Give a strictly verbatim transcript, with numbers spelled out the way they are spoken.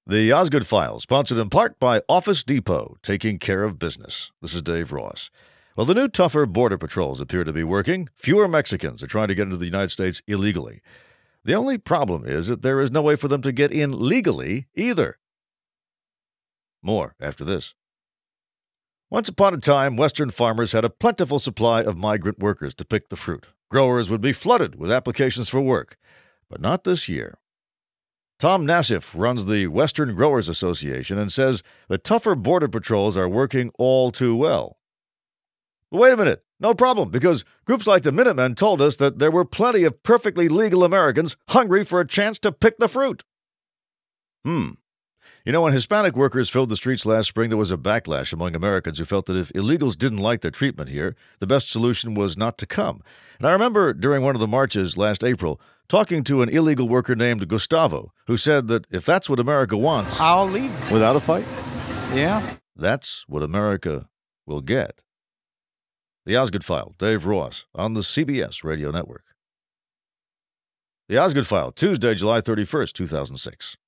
The Osgood Files, sponsored in part by Office Depot, taking care of business. This is Dave Ross. Well, the new tougher border patrols appear to be working. Fewer Mexicans are trying to get into the United States illegally. The only problem is that there is no way for them to get in legally either. More after this. Once upon a time, Western farmers had a plentiful supply of migrant workers to pick the fruit. Growers would be flooded with applications for work, but not this year. Tom Nassif runs the Western Growers Association and says the tougher border patrols are working all too well. But wait a minute, no problem, because groups like the Minutemen told us that there were plenty of perfectly legal Americans hungry for a chance to pick the fruit. Hmm. You know, when Hispanic workers filled the streets last spring, there was a backlash among Americans who felt that if illegals didn't like their treatment here, the best solution was not to come. And I remember during one of the marches last April talking to an illegal worker named Gustavo, who said that if that's what America wants, I'll leave. Without a fight? Yeah. That's what America will get. The Osgood File, Dave Ross, on the C B S Radio Network. The Osgood File, Tuesday, July thirty-first, two thousand six.